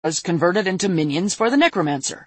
was converted into minions for the necromancer.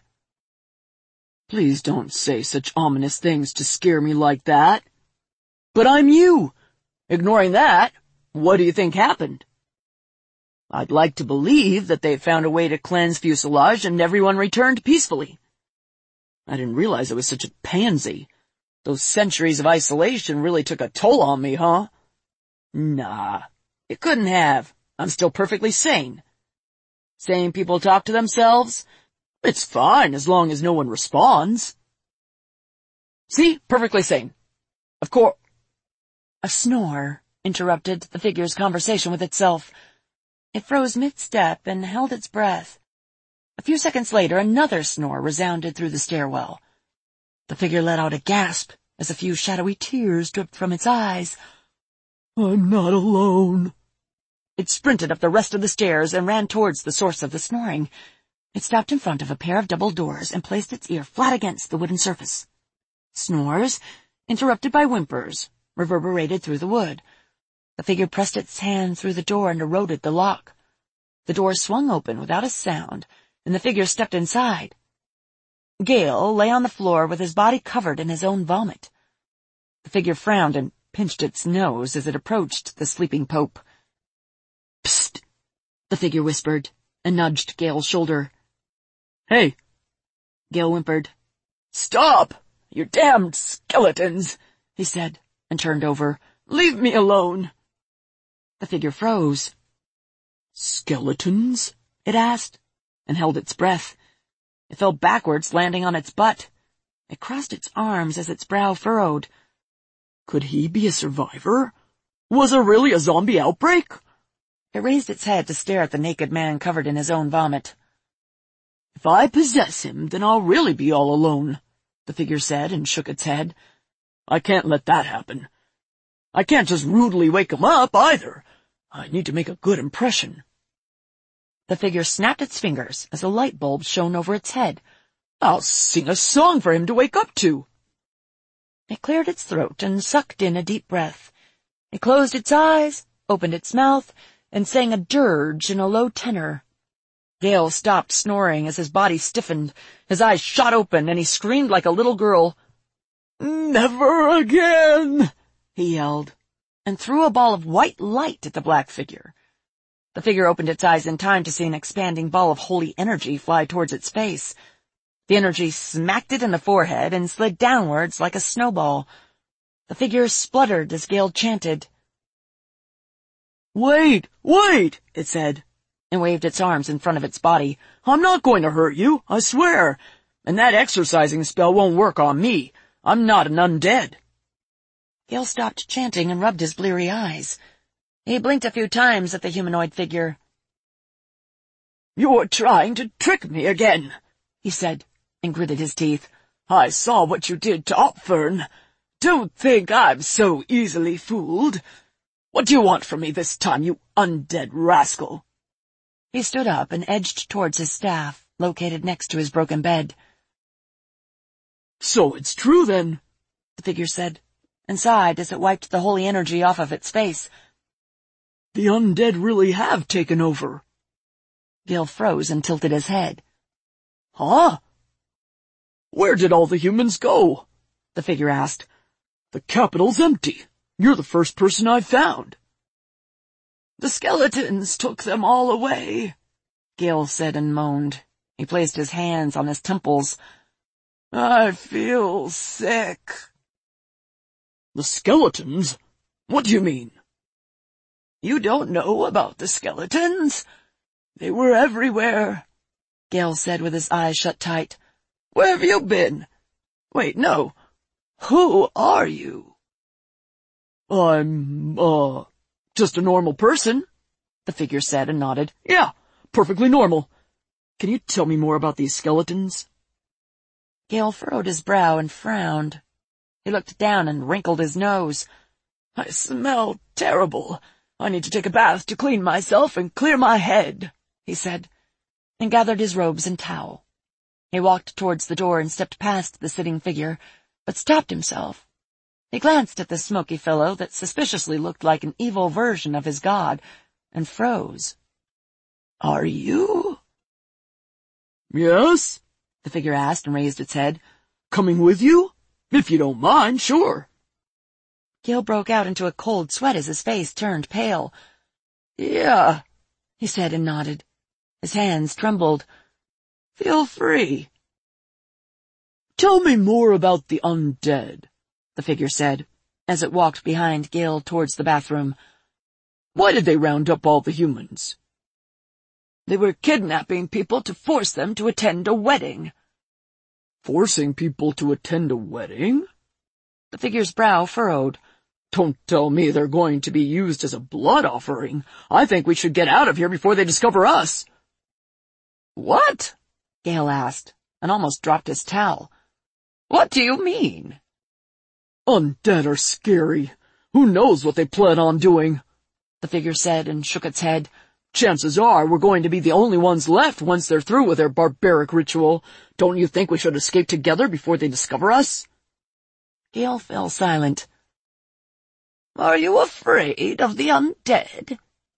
Please don't say such ominous things to scare me like that. But I'm you. Ignoring that, what do you think happened? I'd like to believe that they found a way to cleanse Fuselage and everyone returned peacefully. I didn't realize I was such a pansy. Those centuries of isolation really took a toll on me, huh? Nah, it couldn't have. I'm still perfectly sane. Sane people talk to themselves? It's fine as long as no one responds. See? Perfectly sane. Of course. A snore interrupted the figure's conversation with itself. It froze mid-step and held its breath. A few seconds later, another snore resounded through the stairwell. The figure let out a gasp as a few shadowy tears dripped from its eyes. I'm not alone. It sprinted up the rest of the stairs and ran towards the source of the snoring. It stopped in front of a pair of double doors and placed its ear flat against the wooden surface. Snores, interrupted by whimpers, reverberated through the wood. The figure pressed its hand through the door and eroded the lock. The door swung open without a sound, and the figure stepped inside. Gale lay on the floor with his body covered in his own vomit. The figure frowned and pinched its nose as it approached the sleeping Pope. Psst, the figure whispered, and nudged Gale's shoulder. Hey, Gale whimpered. Stop, you damned skeletons, he said, and turned over. Leave me alone. The figure froze. Skeletons? It asked, and held its breath. It fell backwards, landing on its butt. It crossed its arms as its brow furrowed. Could he be a survivor? Was there really a zombie outbreak? It raised its head to stare at the naked man covered in his own vomit. If I possess him, then I'll really be all alone, the figure said and shook its head. I can't let that happen. I can't just rudely wake him up, either. I need to make a good impression. The figure snapped its fingers as a light bulb shone over its head. I'll sing a song for him to wake up to. It cleared its throat and sucked in a deep breath. It closed its eyes, opened its mouth, and sang a dirge in a low tenor. Gale stopped snoring as his body stiffened. His eyes shot open, and he screamed like a little girl. Never again! He yelled, and threw a ball of white light at the black figure. The figure opened its eyes in time to see an expanding ball of holy energy fly towards its face. The energy smacked it in the forehead and slid downwards like a snowball. The figure spluttered as Gale chanted. Wait, it said, and waved its arms in front of its body. I'm not going to hurt you, I swear. And that exorcising spell won't work on me. I'm not an undead. Gale stopped chanting and rubbed his bleary eyes. He blinked a few times at the humanoid figure. You're trying to trick me again, he said, and gritted his teeth. I saw what you did to Opfern. Don't think I'm so easily fooled. What do you want from me this time, you undead rascal? He stood up and edged towards his staff, located next to his broken bed. So it's true, then, the figure said, and sighed as it wiped the holy energy off of its face. The undead really have taken over. Gale froze and tilted his head. Huh? Where did all the humans go? The figure asked. The capital's empty. You're the first person I've found. The skeletons took them all away, Gale said and moaned. He placed his hands on his temples. I feel sick. The skeletons? What do you mean? You don't know about the skeletons? They were everywhere, Gale said with his eyes shut tight. Where have you been? Wait, no. Who are you? I'm, just a normal person, the figure said and nodded. Yeah, perfectly normal. Can you tell me more about these skeletons? Gale furrowed his brow and frowned. He looked down and wrinkled his nose. I smell terrible. I need to take a bath to clean myself and clear my head, he said, and gathered his robes and towel. He walked towards the door and stepped past the sitting figure, but stopped himself. He glanced at the smoky fellow that suspiciously looked like an evil version of his god, and froze. Are you? Yes? The figure asked and raised its head. Coming with you? If you don't mind, sure. Gale broke out into a cold sweat as his face turned pale. Yeah, he said and nodded. His hands trembled. Feel free. Tell me more about the undead, the figure said, as it walked behind Gale towards the bathroom. Why did they round up all the humans? They were kidnapping people to force them to attend a wedding. Forcing people to attend a wedding? The figure's brow furrowed. Don't tell me they're going to be used as a blood offering. I think we should get out of here before they discover us. What? Gale asked, and almost dropped his towel. What do you mean? Undead are scary. Who knows what they plan on doing? The figure said and shook its head. Chances are we're going to be the only ones left once they're through with their barbaric ritual. Don't you think we should escape together before they discover us? Gale fell silent. Are you afraid of the undead?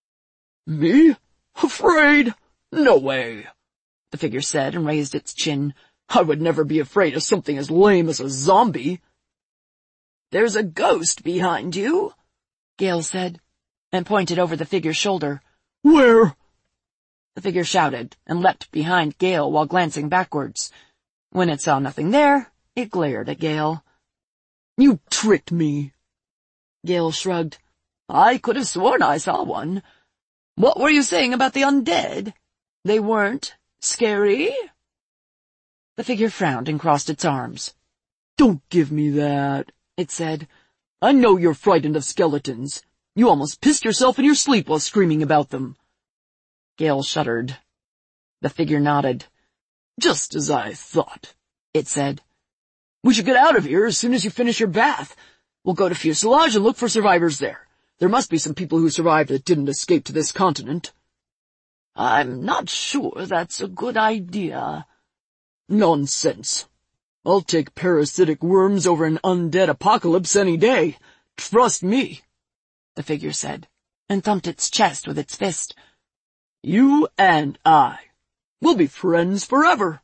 Me? Afraid? No way, the figure said and raised its chin. I would never be afraid of something as lame as a zombie. There's a ghost behind you, Gale said, and pointed over the figure's shoulder. Where? The figure shouted and leapt behind Gale while glancing backwards. When it saw nothing there, it glared at Gale. You tricked me. Gale shrugged. I could have sworn I saw one. What were you saying about the undead? They weren't scary? The figure frowned and crossed its arms. Don't give me that, it said. I know you're frightened of skeletons. You almost pissed yourself in your sleep while screaming about them. Gale shuddered. The figure nodded. Just as I thought, it said. We should get out of here as soon as you finish your bath. We'll go to Fuselage and look for survivors there. There must be some people who survived that didn't escape to this continent. I'm not sure that's a good idea. Nonsense. I'll take parasitic worms over an undead apocalypse any day. Trust me, the figure said, and thumped its chest with its fist. You and I. We'll be friends forever.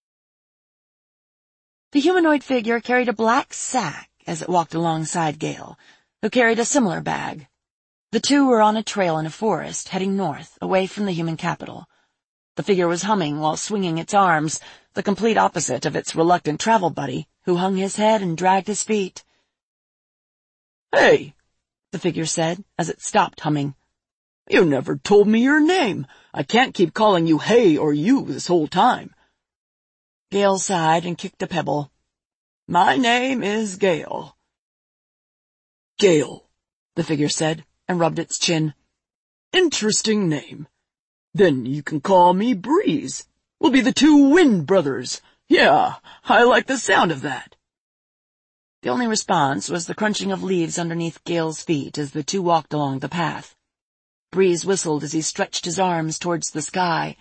The humanoid figure carried a black sack as it walked alongside Gale, who carried a similar bag. The two were on a trail in a forest, heading north, away from the human capital. The figure was humming while swinging its arms, the complete opposite of its reluctant travel buddy, who hung his head and dragged his feet. Hey, the figure said, as it stopped humming. You never told me your name. I can't keep calling you hey or you this whole time. Gale sighed and kicked a pebble. My name is Gale. Gale, the figure said, and rubbed its chin. Interesting name. Then you can call me Breeze. We'll be the two Wind Brothers. Yeah, I like the sound of that. The only response was the crunching of leaves underneath Gale's feet as the two walked along the path. Breeze whistled as he stretched his arms towards the sky.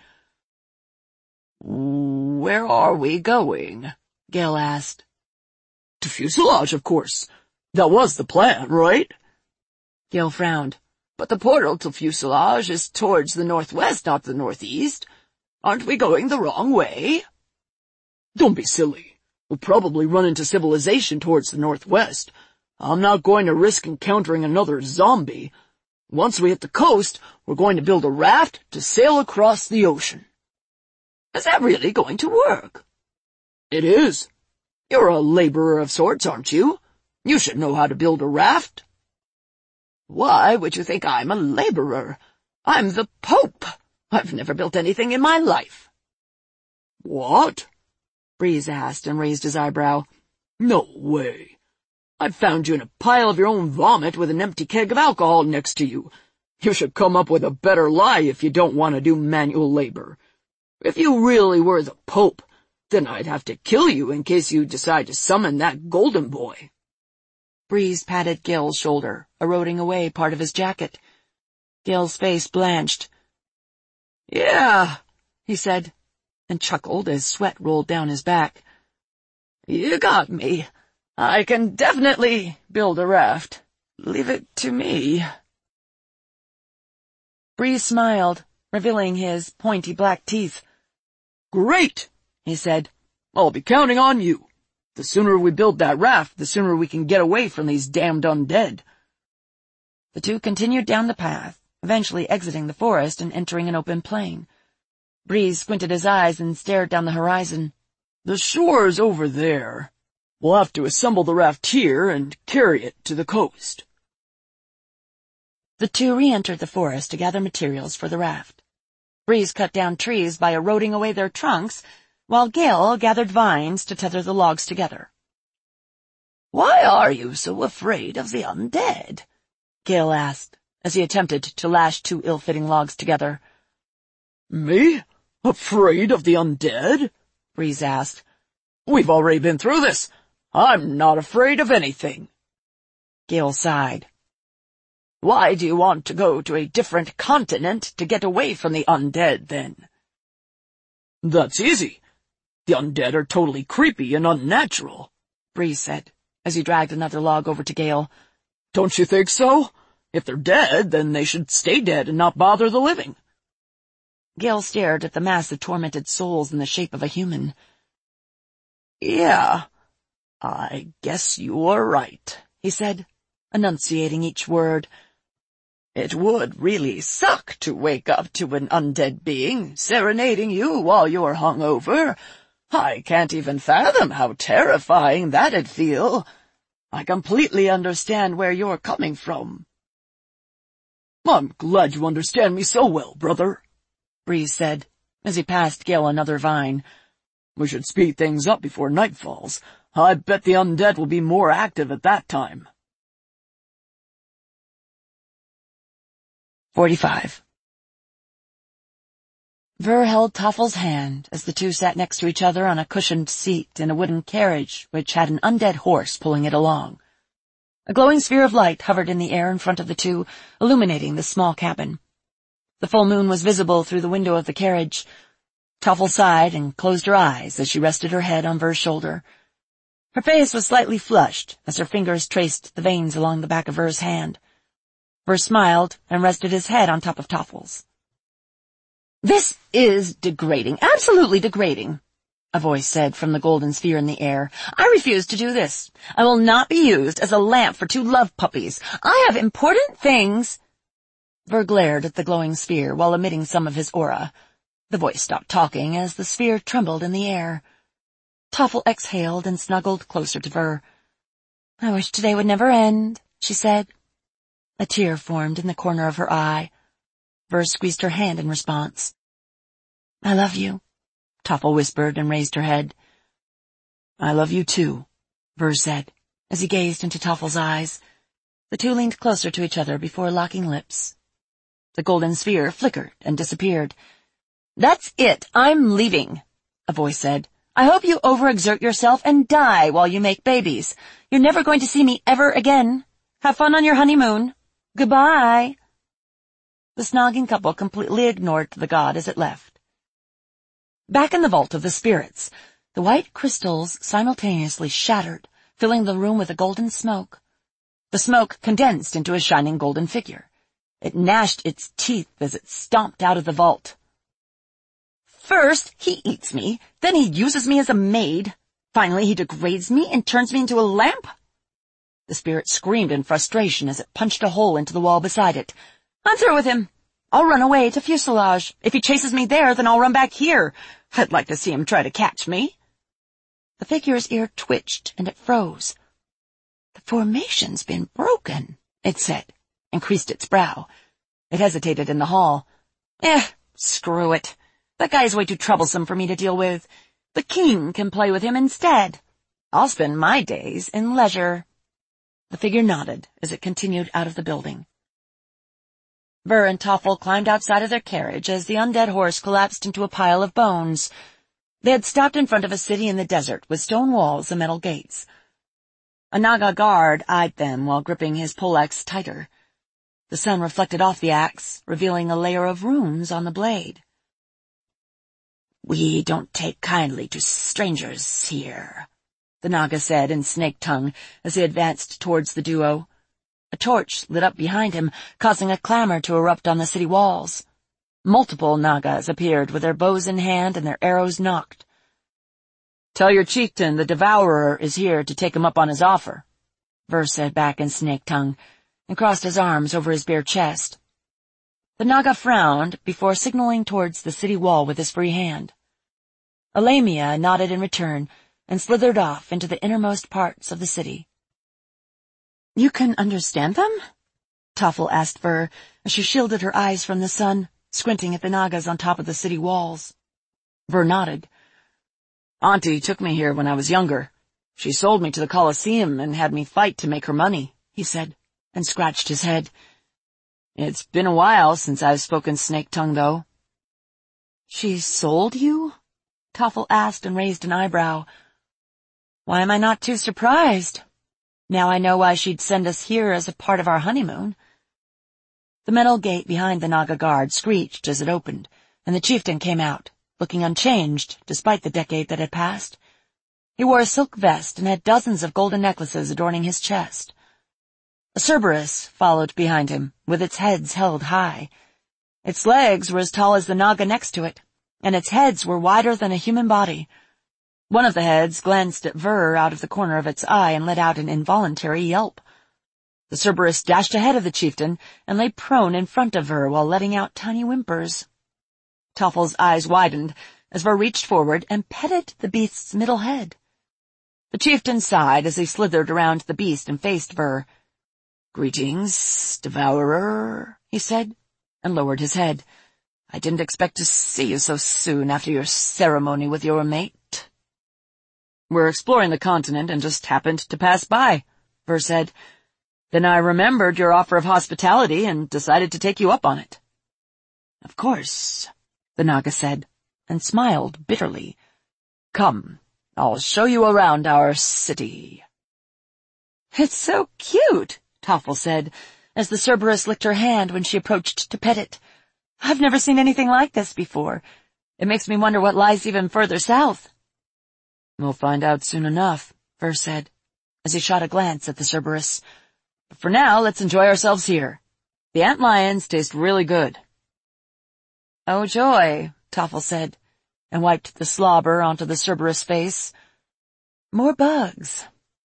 Where are we going? Gale asked. To Fuselage, of course. That was the plan, right? Gale frowned. But the portal to Fuselage is towards the northwest, not the northeast. Aren't we going the wrong way? Don't be silly. We'll probably run into civilization towards the northwest. I'm not going to risk encountering another zombie. Once we hit the coast, we're going to build a raft to sail across the ocean. Is that really going to work? It is. You're a laborer of sorts, aren't you? You should know how to build a raft. Why would you think I'm a laborer? I'm the Pope. I've never built anything in my life. What? Breeze asked and raised his eyebrow. No way. I found you in a pile of your own vomit with an empty keg of alcohol next to you. You should come up with a better lie if you don't want to do manual labor. If you really were the Pope, then I'd have to kill you in case you decide to summon that golden boy. Breeze patted Gale's shoulder, eroding away part of his jacket. Gale's face blanched. Yeah, he said, and chuckled as sweat rolled down his back. You got me. I can definitely build a raft. Leave it to me. Breeze smiled, revealing his pointy black teeth. Great, he said. I'll be counting on you. The sooner we build that raft, the sooner we can get away from these damned undead. The two continued down the path, eventually exiting the forest and entering an open plain. Breeze squinted his eyes and stared down the horizon. The shore's over there. We'll have to assemble the raft here and carry it to the coast. The two re-entered the forest to gather materials for the raft. Breeze cut down trees by eroding away their trunks, while Gale gathered vines to tether the logs together. "Why are you so afraid of the undead?" Gale asked, as he attempted to lash two ill-fitting logs together. Me? Afraid of the undead? Breeze asked. We've already been through this. I'm not afraid of anything. Gale sighed. Why do you want to go to a different continent to get away from the undead, then? That's easy. The undead are totally creepy and unnatural, Breeze said, as he dragged another log over to Gale. Don't you think so? If they're dead, then they should stay dead and not bother the living. Gale stared at the mass of tormented souls in the shape of a human. Yeah, I guess you're right, he said, enunciating each word. It would really suck to wake up to an undead being serenading you while you're hungover. I can't even fathom how terrifying that'd feel. I completely understand where you're coming from. I'm glad you understand me so well, brother, Breeze said, as he passed Gale another vine. We should speed things up before night falls. I bet the undead will be more active at that time. 45. Ver held Toffel's hand as the two sat next to each other on a cushioned seat in a wooden carriage which had an undead horse pulling it along. A glowing sphere of light hovered in the air in front of the two, illuminating the small cabin. The full moon was visible through the window of the carriage. Toffel sighed and closed her eyes as she rested her head on Ver's shoulder. Her face was slightly flushed as her fingers traced the veins along the back of Ver's hand. Ver smiled and rested his head on top of Toffel's. "This is degrading, absolutely degrading," a voice said from the golden sphere in the air. "I refuse to do this. I will not be used as a lamp for two love puppies. I have important things." Ver glared at the glowing sphere while emitting some of his aura. The voice stopped talking as the sphere trembled in the air. Toffel exhaled and snuggled closer to Ver. "I wish today would never end," she said. A tear formed in the corner of her eye. Ver squeezed her hand in response. "I love you," Toffel whispered and raised her head. "I love you too," Ver said, as he gazed into Toffel's eyes. The two leaned closer to each other before locking lips. The golden sphere flickered and disappeared. "That's it, I'm leaving," a voice said. "I hope you overexert yourself and die while you make babies. You're never going to see me ever again. Have fun on your honeymoon. Goodbye." The snogging couple completely ignored the god as it left. Back in the vault of the spirits, the white crystals simultaneously shattered, filling the room with a golden smoke. The smoke condensed into a shining golden figure. It gnashed its teeth as it stomped out of the vault. "First, he eats me, then he uses me as a maid. Finally, he degrades me and turns me into a lamp?" The spirit screamed in frustration as it punched a hole into the wall beside it. "I'm through with him. I'll run away to Fuselage. If he chases me there, then I'll run back here. I'd like to see him try to catch me." The figure's ear twitched and it froze. "The formation's been broken," it said, and creased its brow. It hesitated in the hall. Screw it. That guy is way too troublesome for me to deal with. The king can play with him instead. I'll spend my days in leisure." The figure nodded as it continued out of the building. Ver and Toffel climbed outside of their carriage as the undead horse collapsed into a pile of bones. They had stopped in front of a city in the desert with stone walls and metal gates. A Naga guard eyed them while gripping his poleaxe tighter. The sun reflected off the axe, revealing a layer of runes on the blade. "We don't take kindly to strangers here," the Naga said in snake tongue as he advanced towards the duo. A torch lit up behind him, causing a clamor to erupt on the city walls. Multiple Nagas appeared with their bows in hand and their arrows nocked. "Tell your chieftain the Devourer is here to take him up on his offer," Ver said back in snake tongue, and crossed his arms over his bare chest. The Naga frowned before signaling towards the city wall with his free hand. Alamia nodded in return and slithered off into the innermost parts of the city. "You can understand them?" Toffle asked Ver as she shielded her eyes from the sun, squinting at the Nagas on top of the city walls. Ver nodded. "Auntie took me here when I was younger. She sold me to the Colosseum and had me fight to make her money," he said, and scratched his head. "It's been a while since I've spoken snake tongue, though." "She sold you?" Toffle asked and raised an eyebrow. "Why am I not too surprised? Now I know why she'd send us here as a part of our honeymoon." The metal gate behind the Naga guard screeched as it opened, and the chieftain came out, looking unchanged despite the decade that had passed. He wore a silk vest and had dozens of golden necklaces adorning his chest. A Cerberus followed behind him, with its heads held high. Its legs were as tall as the Naga next to it, and its heads were wider than a human body. One of the heads glanced at Ver out of the corner of its eye and let out an involuntary yelp. The Cerberus dashed ahead of the chieftain and lay prone in front of Ver while letting out tiny whimpers. Toffle's eyes widened as Ver reached forward and petted the beast's middle head. The chieftain sighed as he slithered around the beast and faced Ver. "Greetings, Devourer," he said, and lowered his head. "I didn't expect to see you so soon after your ceremony with your mate." "We're exploring the continent and just happened to pass by," Ver said. "Then I remembered your offer of hospitality and decided to take you up on it." "Of course," the Naga said, and smiled bitterly. "Come, I'll show you around our city." "It's so cute," Toffle said, as the Cerberus licked her hand when she approached to pet it. "I've never seen anything like this before. It makes me wonder what lies even further south." "We'll find out soon enough," Ver said, as he shot a glance at the Cerberus. "But for now, let's enjoy ourselves here. The antlions taste really good." "Oh joy," Toffle said, and wiped the slobber onto the Cerberus' face. "More bugs."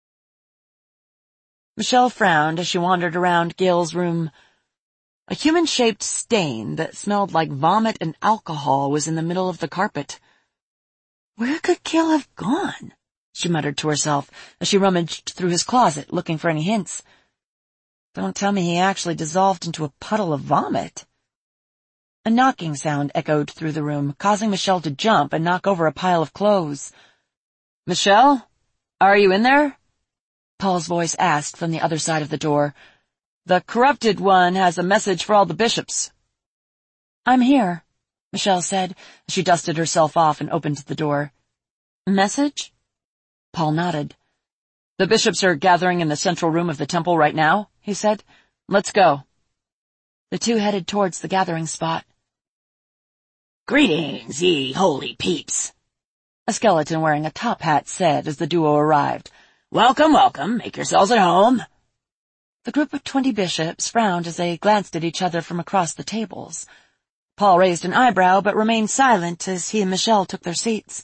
Michelle frowned as she wandered around Gil's room. A human-shaped stain that smelled like vomit and alcohol was in the middle of the carpet. "Where could Gil have gone?" she muttered to herself as she rummaged through his closet looking for any hints. "Don't tell me he actually dissolved into a puddle of vomit." A knocking sound echoed through the room, causing Michelle to jump and knock over a pile of clothes. "Michelle, are you in there?" Paul's voice asked from the other side of the door. "The Corrupted One has a message for all the bishops." "I'm here," Michelle said, as she dusted herself off and opened the door. "Message?" Paul nodded. "The bishops are gathering in the central room of the temple right now," he said. "Let's go." The two headed towards the gathering spot. "Greetings, ye holy peeps," a skeleton wearing a top hat said as the duo arrived. "Welcome, welcome. Make yourselves at home." The group of 20 bishops frowned as they glanced at each other from across the tables. Paul raised an eyebrow but remained silent as he and Michelle took their seats.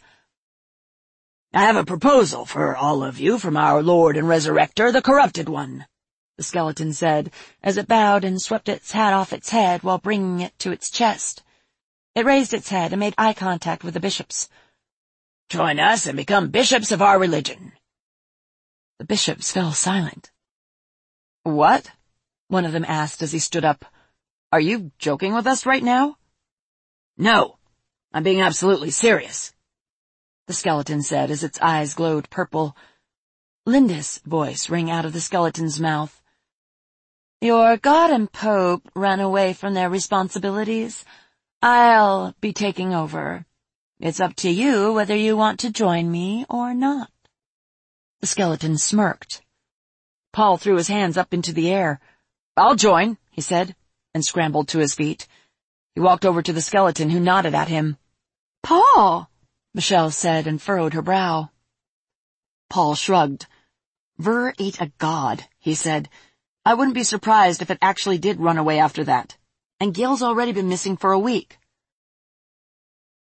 "I have a proposal for all of you from our Lord and Resurrector, the Corrupted One," the skeleton said, as it bowed and swept its hat off its head while bringing it to its chest. It raised its head and made eye contact with the bishops. "Join us and become bishops of our religion." The bishops fell silent. "What?" one of them asked as he stood up. "Are you joking with us right now?" "No, I'm being absolutely serious," the skeleton said as its eyes glowed purple. Linda's voice rang out of the skeleton's mouth. "Your God and Pope ran away from their responsibilities. I'll be taking over. It's up to you whether you want to join me or not." The skeleton smirked. Paul threw his hands up into the air. "I'll join," he said, and scrambled to his feet. He walked over to the skeleton, who nodded at him. "Paul," Michelle said and furrowed her brow. Paul shrugged. "Ver ate a god," he said. "I wouldn't be surprised if it actually did run away after that. And Gil's already been missing for a week."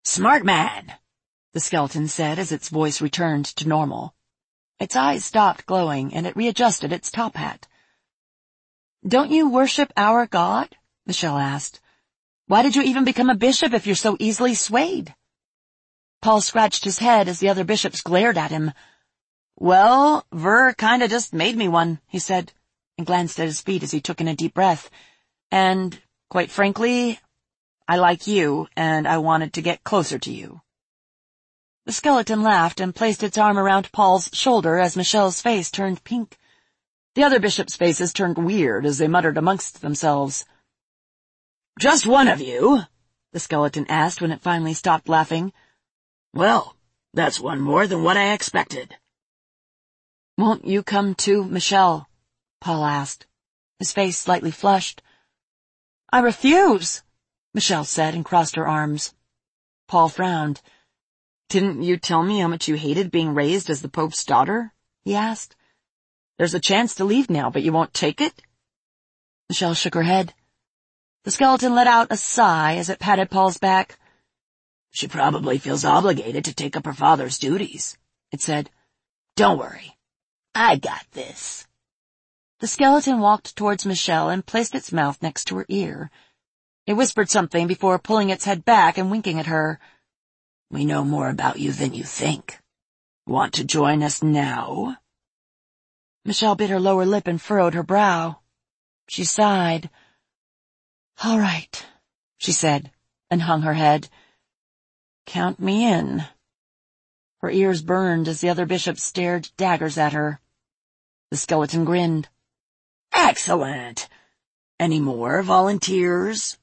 Smart man, the skeleton said as its voice returned to normal. Its eyes stopped glowing, and it readjusted its top hat. Don't you worship our god? Michelle asked. Why did you even become a bishop if you're so easily swayed? Paul scratched his head as the other bishops glared at him. Well, Ver kinda just made me one, he said, and glanced at his feet as he took in a deep breath. And, quite frankly, I like you, and I wanted to get closer to you. The skeleton laughed and placed its arm around Paul's shoulder as Michelle's face turned pink. The other bishops' faces turned weird as they muttered amongst themselves. Just one of you? The skeleton asked when it finally stopped laughing. Well, that's one more than what I expected. Won't you come too, Michelle? Paul asked, his face slightly flushed. I refuse, Michelle said and crossed her arms. Paul frowned. Didn't you tell me how much you hated being raised as the Pope's daughter? He asked. There's a chance to leave now, but you won't take it? Michelle shook her head. The skeleton let out a sigh as it patted Paul's back. She probably feels obligated to take up her father's duties, it said. Don't worry. I got this. The skeleton walked towards Michelle and placed its mouth next to her ear. It whispered something before pulling its head back and winking at her. We know more about you than you think. Want to join us now? Michelle bit her lower lip and furrowed her brow. She sighed. All right, she said, and hung her head. Count me in. Her ears burned as the other bishops stared daggers at her. The skeleton grinned. Excellent. Any more volunteers?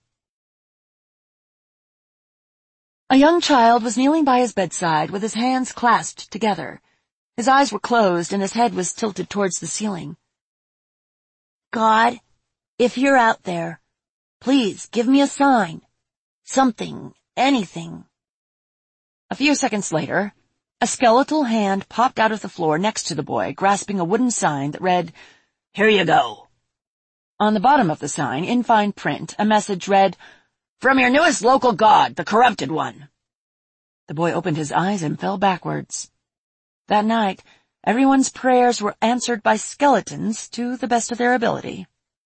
A young child was kneeling by his bedside with his hands clasped together. His eyes were closed and his head was tilted towards the ceiling. God, if you're out there, please give me a sign. Something, anything. A few seconds later, a skeletal hand popped out of the floor next to the boy, grasping a wooden sign that read, Here you go. On the bottom of the sign, in fine print, a message read, From your newest local god, the corrupted one. The boy opened his eyes and fell backwards. That night, everyone's prayers were answered by skeletons to the best of their ability.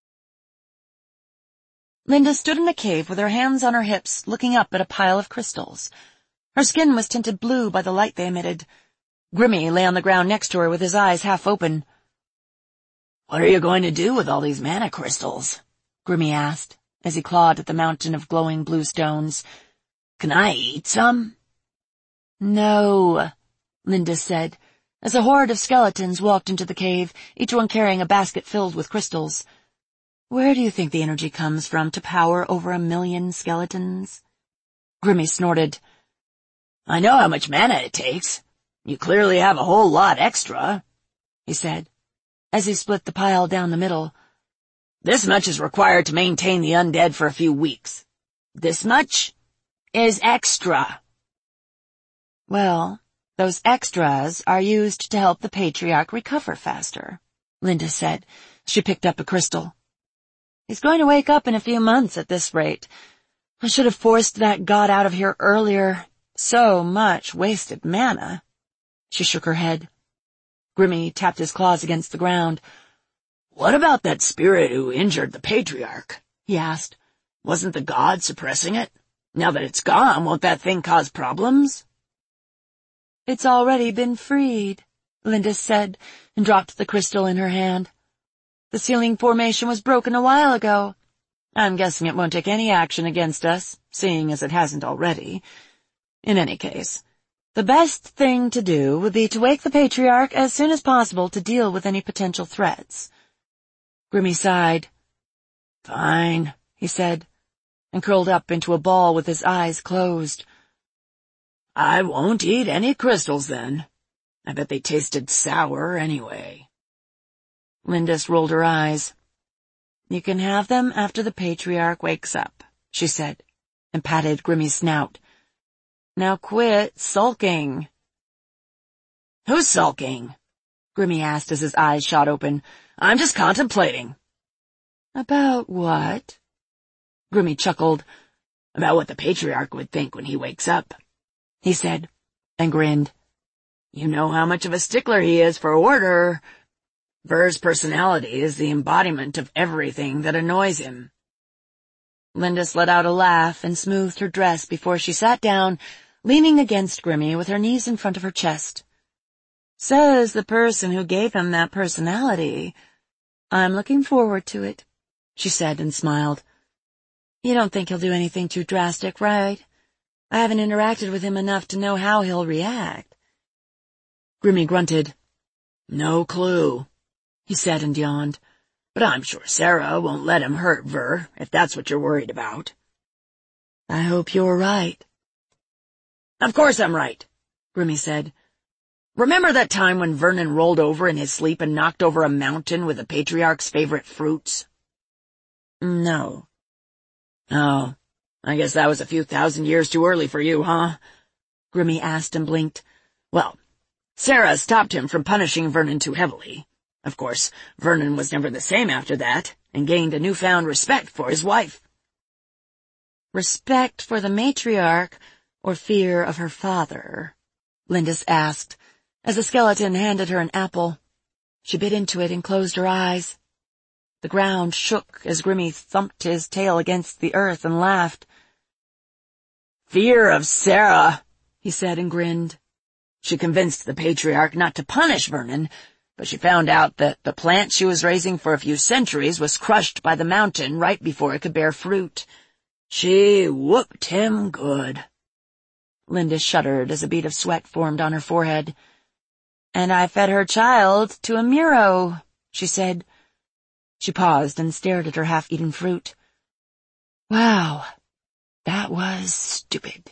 Linda stood in a cave with her hands on her hips, looking up at a pile of crystals. Her skin was tinted blue by the light they emitted. Grimmy lay on the ground next to her with his eyes half open. What are you going to do with all these mana crystals? Grimmy asked, as he clawed at the mountain of glowing blue stones. Can I eat some? No, Linda said, as a horde of skeletons walked into the cave, each one carrying a basket filled with crystals. Where do you think the energy comes from to power over 1 million skeletons? Grimmy snorted. I know how much mana it takes. You clearly have a whole lot extra, he said, as he split the pile down the middle. This much is required to maintain the undead for a few weeks. This much is extra. Well, those extras are used to help the Patriarch recover faster, Linda said. She picked up a crystal. He's going to wake up in a few months at this rate. I should have forced that god out of here earlier. So much wasted mana. She shook her head. Grimmy tapped his claws against the ground. What about that spirit who injured the Patriarch? He asked. Wasn't the god suppressing it? Now that it's gone, won't that thing cause problems? It's already been freed, Linda said, and dropped the crystal in her hand. The sealing formation was broken a while ago. I'm guessing it won't take any action against us, seeing as it hasn't already. In any case, the best thing to do would be to wake the Patriarch as soon as possible to deal with any potential threats. Grimmy sighed. Fine, he said, and curled up into a ball with his eyes closed. I won't eat any crystals then. I bet they tasted sour anyway. Lindis rolled her eyes. You can have them after the Patriarch wakes up, she said, and patted Grimmy's snout. Now quit sulking. Who's sulking? Grimmy asked as his eyes shot open. I'm just contemplating. About what? Grimmy chuckled. About what the Patriarch would think when he wakes up. he said, and grinned. You know how much of a stickler he is for order. Ver's personality is the embodiment of everything that annoys him. Lindis let out a laugh and smoothed her dress before she sat down, leaning against Grimmy with her knees in front of her chest. Says the person who gave him that personality. I'm looking forward to it, she said and smiled. You don't think he'll do anything too drastic, right? I haven't interacted with him enough to know how he'll react. Grimmy grunted. No clue, he said and yawned. But I'm sure Sarah won't let him hurt Ver, if that's what you're worried about. I hope you're right. Of course I'm right, Grimmy said. Remember that time when Vernon rolled over in his sleep and knocked over a mountain with the Patriarch's favorite fruits? No. Oh, I guess that was a few thousand years too early for you, huh? Grimmy asked and blinked. Well, Sarah stopped him from punishing Vernon too heavily. Of course, Vernon was never the same after that, and gained a newfound respect for his wife. Respect for the matriarch, or fear of her father? Lindis asked, as the skeleton handed her an apple. She bit into it and closed her eyes. The ground shook as Grimmy thumped his tail against the earth and laughed. Fear of Sarah, he said and grinned. She convinced the Patriarch not to punish Vernon, but she found out that the plant she was raising for a few centuries was crushed by the mountain right before it could bear fruit. She whooped him good. Linda shuddered as a bead of sweat formed on her forehead. And I fed her child to a Miro, she said. She paused and stared at her half-eaten fruit. Wow, that was stupid.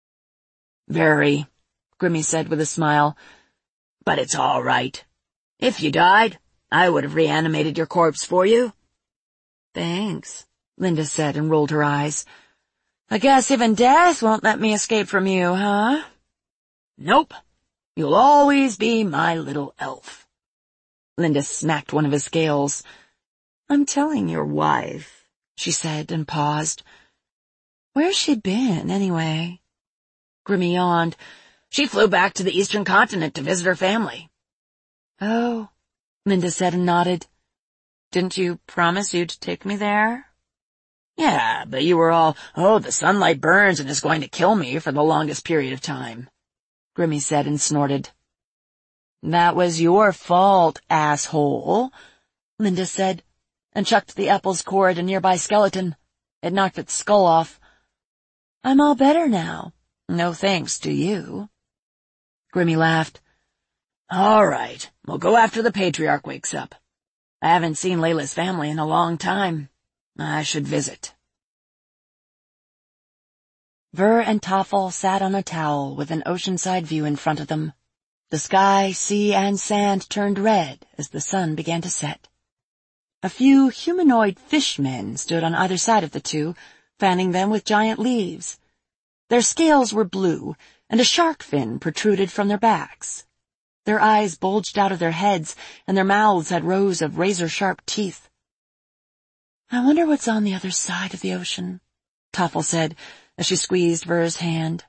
Very, Grimmy said with a smile. But it's all right. If you died, I would have reanimated your corpse for you. Thanks, Linda said and rolled her eyes. I guess even death won't let me escape from you, huh? Nope. You'll always be my little elf. Linda smacked one of his scales. I'm telling your wife, she said and paused. Where's she been, anyway? Grimmy yawned. She flew back to the eastern continent to visit her family. Oh, Linda said and nodded. Didn't you promise you'd take me there? Yeah, but you were all, oh, the sunlight burns and is going to kill me for the longest period of time, Grimmy said and snorted. That was your fault, asshole, Linda said, and chucked the apple's core at a nearby skeleton. It knocked its skull off. I'm all better now. No thanks to you. Grimmy laughed. All right, we'll go after the Patriarch wakes up. I haven't seen Layla's family in a long time. I should visit. Ver and Toffel sat on a towel with an oceanside view in front of them. The sky, sea, and sand turned red as the sun began to set. A few humanoid fishmen stood on either side of the two, fanning them with giant leaves. Their scales were blue, and a shark fin protruded from their backs. Their eyes bulged out of their heads, and their mouths had rows of razor-sharp teeth. I wonder what's on the other side of the ocean, Toffel said, as she squeezed Ver's hand.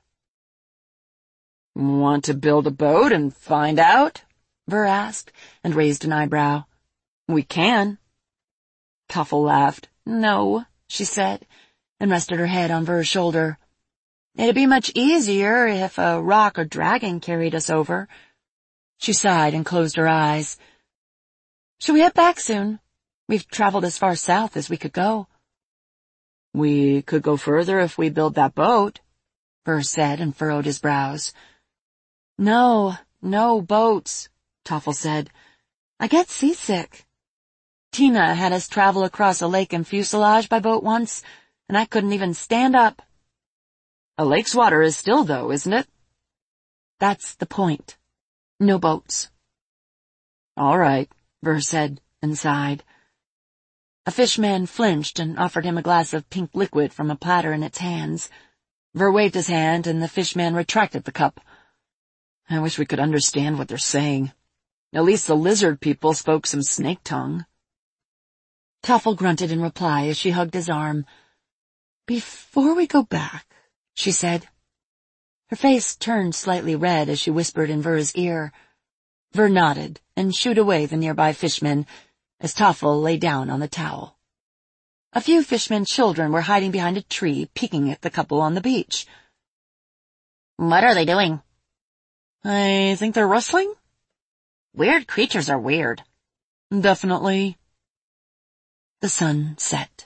Want to build a boat and find out? Ver asked, and raised an eyebrow. We can. Toffel laughed. No, she said, and rested her head on Ver's shoulder. It'd be much easier if a rock or dragon carried us over. She sighed and closed her eyes. Should we head back soon? We've traveled as far south as we could go. We could go further if we build that boat, Ver said and furrowed his brows. No boats, Toffel said. I get seasick. Tina had us travel across a lake in fuselage by boat once, and I couldn't even stand up. A lake's water is still, though, isn't it? That's the point. No boats. All right, Ver said and sighed. A fishman flinched and offered him a glass of pink liquid from a platter in its hands. Ver waved his hand, and the fishman retracted the cup. I wish we could understand what they're saying. At least the lizard people spoke some snake tongue. Toffel grunted in reply as she hugged his arm. Before we go back, she said. Her face turned slightly red as she whispered in Ver's ear. Ver nodded and shooed away the nearby fishmen as Toffel lay down on the towel. A few fishmen children were hiding behind a tree, peeking at the couple on the beach. What are they doing? I think they're rustling. Weird creatures are weird. Definitely. The sun set.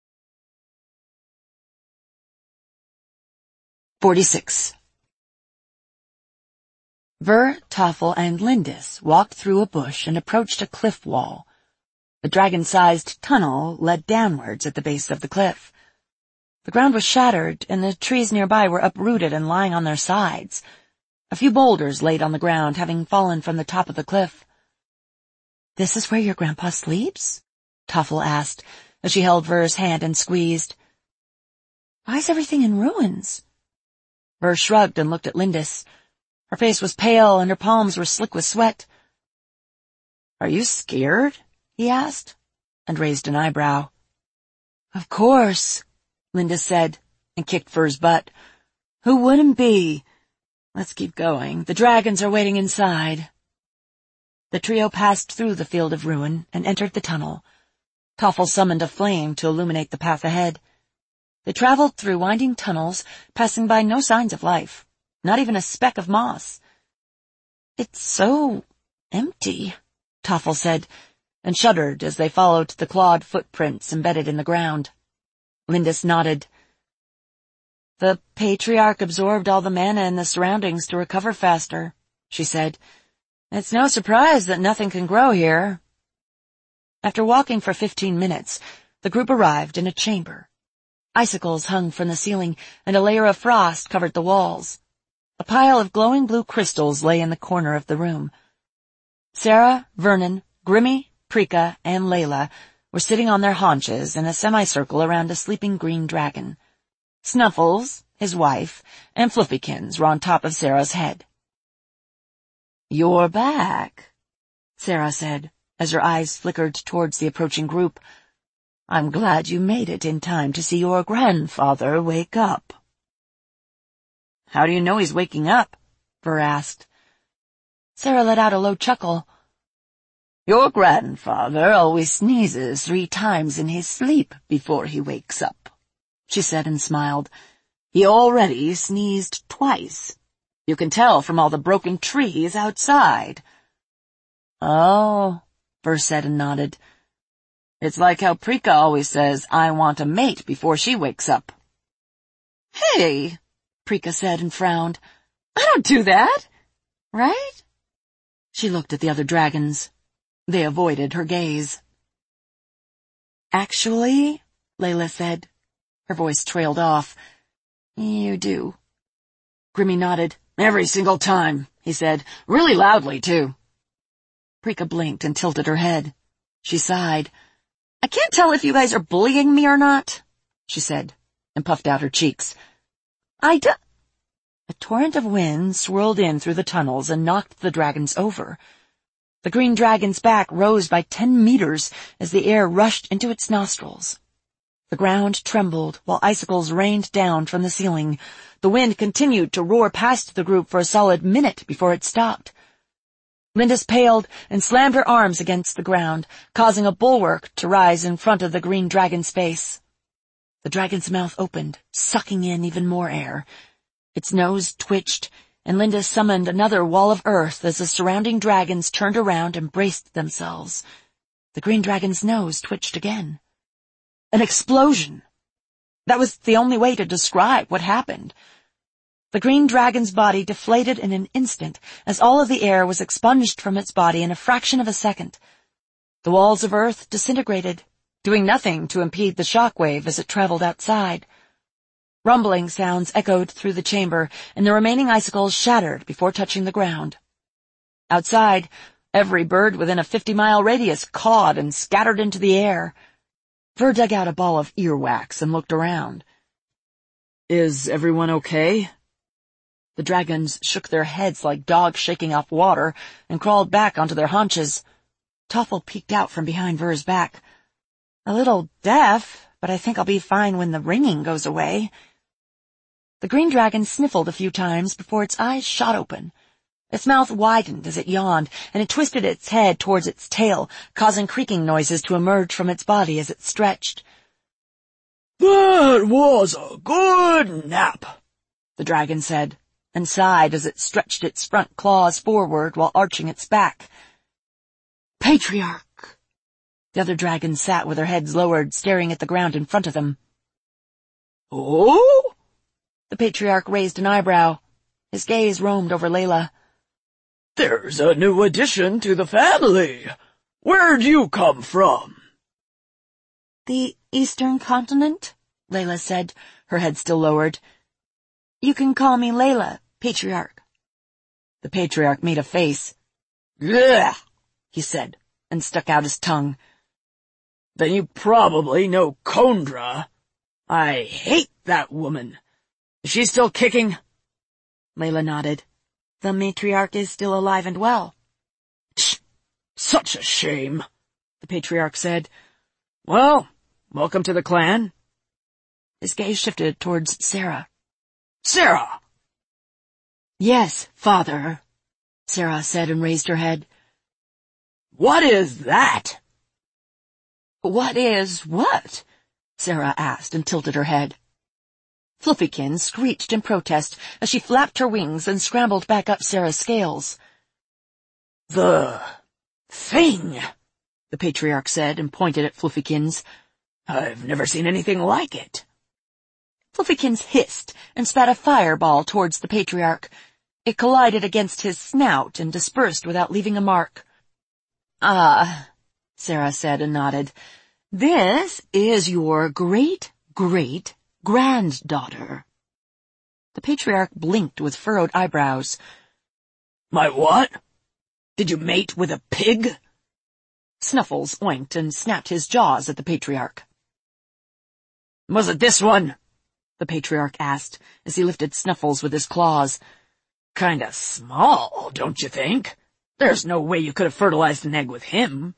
46. Ver, Toffel, and Lindis walked through a bush and approached a cliff wall. The dragon-sized tunnel led downwards at the base of the cliff. The ground was shattered, and the trees nearby were uprooted and lying on their sides. A few boulders laid on the ground, having fallen from the top of the cliff. "This is where your grandpa sleeps?" Toffel asked, as she held Ver's hand and squeezed. "Why is everything in ruins?" Ver shrugged and looked at Lindis. Her face was pale, and her palms were slick with sweat. "Are you scared?" he asked, and raised an eyebrow. "Of course," Lindis said, and kicked Ver's butt. "Who wouldn't be? Let's keep going. The dragons are waiting inside." The trio passed through the field of ruin and entered the tunnel. Toffel summoned a flame to illuminate the path ahead. They traveled through winding tunnels, passing by no signs of life, not even a speck of moss. "It's so empty," Toffel said, and shuddered as they followed the clawed footprints embedded in the ground. Lindis nodded. "The Patriarch absorbed all the mana in the surroundings to recover faster," she said. "It's no surprise that nothing can grow here." After walking for 15 minutes, the group arrived in a chamber. Icicles hung from the ceiling, and a layer of frost covered the walls. A pile of glowing blue crystals lay in the corner of the room. Sarah, Vernon, Grimmy, Prika, and Layla were sitting on their haunches in a semicircle around a sleeping green dragon. Snuffles, his wife, and Fluffykins were on top of Sarah's head. "You're back," Sarah said, as her eyes flickered towards the approaching group. "I'm glad you made it in time to see your grandfather wake up." "How do you know he's waking up?" Ver asked. Sarah let out a low chuckle. "Your grandfather always sneezes 3 times in his sleep before he wakes up," she said and smiled. "He already sneezed twice. You can tell from all the broken trees outside." "Oh," Ver said and nodded. "It's like how Prika always says, 'I want a mate' before she wakes up." "Hey," Prika said and frowned. "I don't do that, right?" She looked at the other dragons. They avoided her gaze. "Actually," Layla said. Her voice trailed off. "You do." Grimmy nodded. "Every single time," he said. "Really loudly, too." Prika blinked and tilted her head. She sighed. "I can't tell if you guys are bullying me or not," she said, and puffed out her cheeks. A torrent of wind swirled in through the tunnels and knocked the dragons over. The green dragon's back rose by 10 meters as the air rushed into its nostrils. The ground trembled while icicles rained down from the ceiling. The wind continued to roar past the group for a solid minute before it stopped. Lindis paled and slammed her arms against the ground, causing a bulwark to rise in front of the green dragon's face. The dragon's mouth opened, sucking in even more air. Its nose twitched, and Lindis summoned another wall of earth as the surrounding dragons turned around and braced themselves. The green dragon's nose twitched again. An explosion! That was the only way to describe what happened. The green dragon's body deflated in an instant as all of the air was expunged from its body in a fraction of a second. The walls of earth disintegrated, doing nothing to impede the shockwave as it traveled outside. Rumbling sounds echoed through the chamber, and the remaining icicles shattered before touching the ground. Outside, every bird within a 50-mile radius cawed and scattered into the air. Ver dug out a ball of earwax and looked around. "Is everyone okay?" The dragons shook their heads like dogs shaking off water and crawled back onto their haunches. Toffel peeked out from behind Ver's back. "A little deaf, but I think I'll be fine when the ringing goes away." The green dragon sniffled a few times before its eyes shot open. Its mouth widened as it yawned, and it twisted its head towards its tail, causing creaking noises to emerge from its body as it stretched. "That was a good nap," the dragon said, and sighed as it stretched its front claws forward while arching its back. "Patriarch." The other dragons sat with their heads lowered, staring at the ground in front of them. "Oh?" The patriarch raised an eyebrow. His gaze roamed over Layla. "There's a new addition to the family. Where'd you come from?" "The Eastern Continent," Layla said, her head still lowered. "You can call me Layla, Patriarch." The patriarch made a face. "Blech," he said, and stuck out his tongue. "Then you probably know Kondra. I hate that woman. Is she still kicking?" Layla nodded. "The matriarch is still alive and well." "Such a shame," the patriarch said. "Well, welcome to the clan." His gaze shifted towards Sarah. "Sarah!" "Yes, father," Sarah said and raised her head. "What is that?" "What is what?" Sarah asked and tilted her head. Fluffykin screeched in protest as she flapped her wings and scrambled back up Sarah's scales. "The thing," the patriarch said and pointed at Fluffykins. "I've never seen anything like it." Fluffykins hissed and spat a fireball towards the patriarch. It collided against his snout and dispersed without leaving a mark. "Ah," Sarah said and nodded. "This is your great-great-granddaughter." The patriarch blinked with furrowed eyebrows. "My what? Did you mate with a pig?" Snuffles oinked and snapped his jaws at the patriarch. "Was it this one?" the patriarch asked as he lifted Snuffles with his claws. "Kinda small, don't you think? There's no way you could have fertilized an egg with him."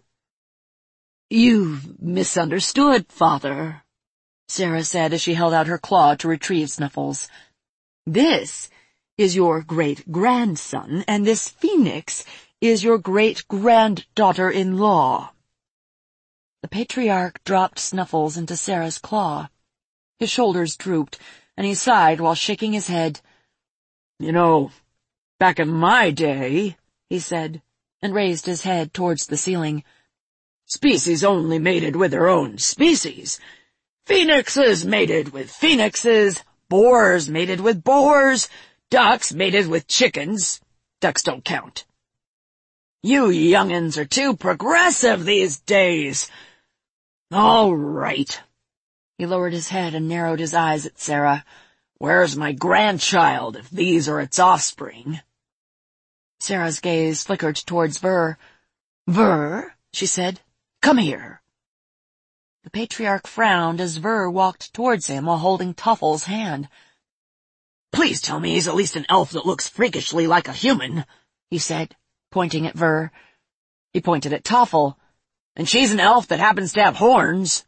"You've misunderstood, father," Sarah said as she held out her claw to retrieve Snuffles. "This is your great-grandson, and this phoenix is your great-granddaughter-in-law." The patriarch dropped Snuffles into Sarah's claw. His shoulders drooped, and he sighed while shaking his head. "You know, back in my day," he said, and raised his head towards the ceiling, "species only mated with their own species. Phoenixes mated with phoenixes, boars mated with boars, ducks mated with chickens. Ducks don't count. You young'uns are too progressive these days. All right." He lowered his head and narrowed his eyes at Sarah. "Where's my grandchild, if these are its offspring?" Sarah's gaze flickered towards Ver. "Ver," she said, "come here." The patriarch frowned as Ver walked towards him while holding Toffle's hand. "Please tell me he's at least an elf that looks freakishly like a human," he said, pointing at Ver. He pointed at Toffle. "And she's an elf that happens to have horns."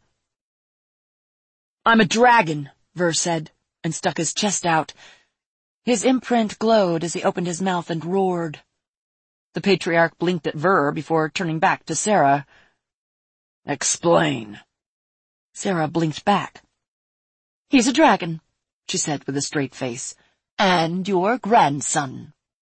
"I'm a dragon," Ver said, and stuck his chest out. His imprint glowed as he opened his mouth and roared. The patriarch blinked at Ver before turning back to Sarah. "Explain." Sarah blinked back. "He's a dragon," she said with a straight face. "And your grandson."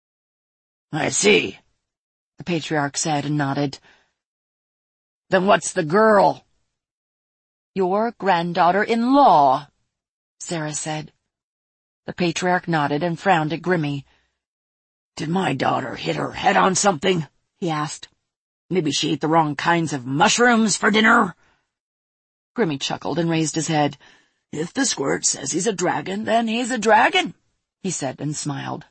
"I see," the patriarch said and nodded. "Then what's the girl?" "Your granddaughter-in-law," Sarah said. The patriarch nodded and frowned at Grimmy. "Did my daughter hit her head on something?" he asked. "Maybe she ate the wrong kinds of mushrooms for dinner?" Grimmy chuckled and raised his head. "If the squirt says he's a dragon, then he's a dragon," he said and smiled.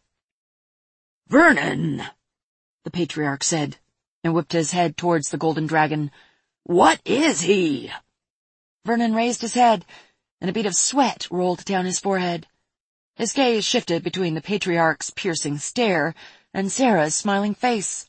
"Vernon," the patriarch said, and whipped his head towards the golden dragon. "What is he?" Vernon raised his head, and a bead of sweat rolled down his forehead. His gaze shifted between the patriarch's piercing stare and Sarah's smiling face.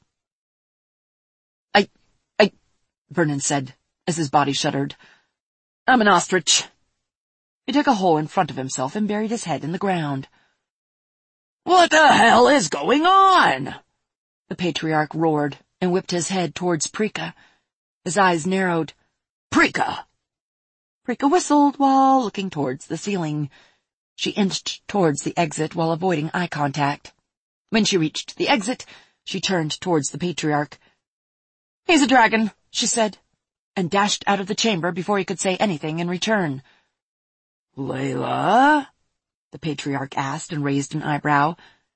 I, Vernon said, as his body shuddered. "I'm an ostrich." He dug a hole in front of himself and buried his head in the ground. "What the hell is going on?" The patriarch roared and whipped his head towards Prika. His eyes narrowed. "Prika!" Prika whistled while looking towards the ceiling. She inched towards the exit while avoiding eye contact. When she reached the exit, she turned towards the patriarch. "He's a dragon," she said, and dashed out of the chamber before he could say anything in return. "Layla?" the patriarch asked and raised an eyebrow.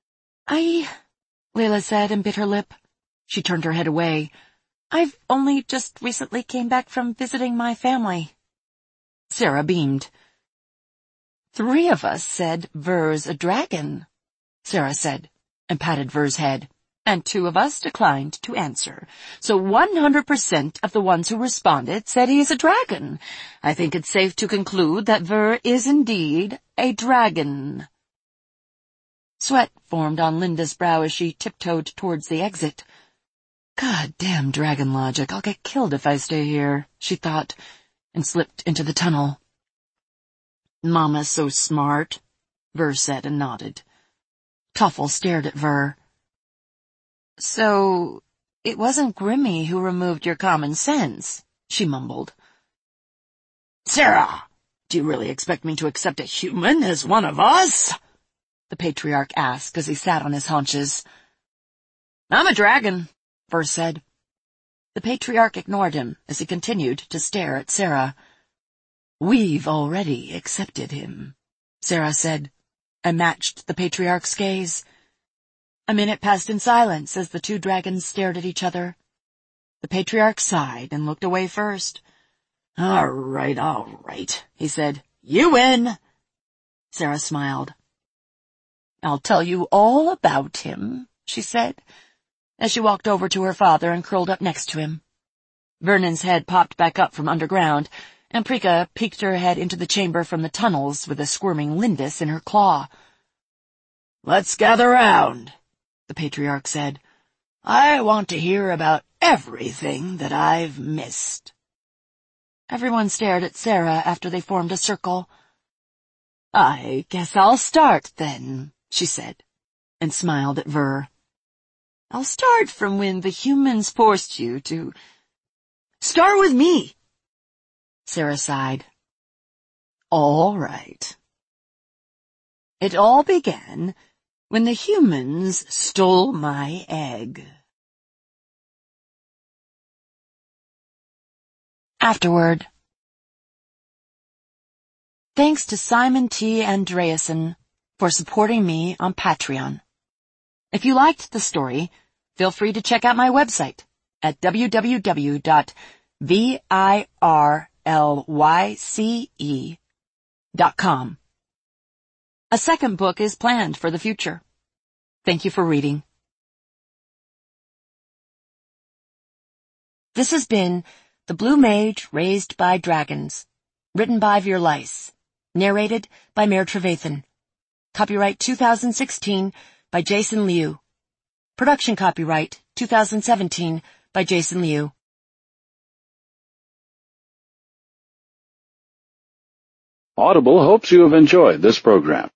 Layla said and bit her lip. She turned her head away. "I've only just recently came back from visiting my family." Sarah beamed. "3 of us said Ver's a dragon," Sarah said, and patted Ver's head. "And 2 of us declined to answer. So 100% of the ones who responded said he is a dragon. I think it's safe to conclude that Ver is indeed a dragon." Sweat formed on Linda's brow as she tiptoed towards the exit. "God damn dragon logic, I'll get killed if I stay here," she thought, and slipped into the tunnel. "Mama's so smart," Ver said and nodded. Toffle stared at Ver. "So, it wasn't Grimmy who removed your common sense," she mumbled. "Sarah, do you really expect me to accept a human as one of us?" the patriarch asked as he sat on his haunches. "I'm a dragon," Ver said. The patriarch ignored him as he continued to stare at Sarah. "We've already accepted him," Sarah said, and matched the patriarch's gaze. A minute passed in silence as the 2 dragons stared at each other. The patriarch sighed and looked away first. All right, he said. "You win." Sarah smiled. "I'll tell you all about him," she said, as she walked over to her father and curled up next to him. Vernon's head popped back up from underground, and Prika peeked her head into the chamber from the tunnels with a squirming Lindis in her claw. "Let's gather round," the patriarch said. "I want to hear about everything that I've missed." Everyone stared at Sarah after they formed a circle. "I guess I'll start then," she said, and smiled at Ver. "I'll start from when the humans forced you to—" "Start with me," Sarah sighed. "All right. It all began when the humans stole my egg." Afterward. Thanks to Simon T. Andreasen for supporting me on Patreon. If you liked the story, feel free to check out my website at www.virlyce.com. A second book is planned for the future. Thank you for reading. This has been The Blue Mage Raised by Dragons, written by Virlyce, narrated by Mayor Trevathan. Copyright 2016 by Jason Liu. Production copyright 2017 by Jason Liu. Audible hopes you have enjoyed this program.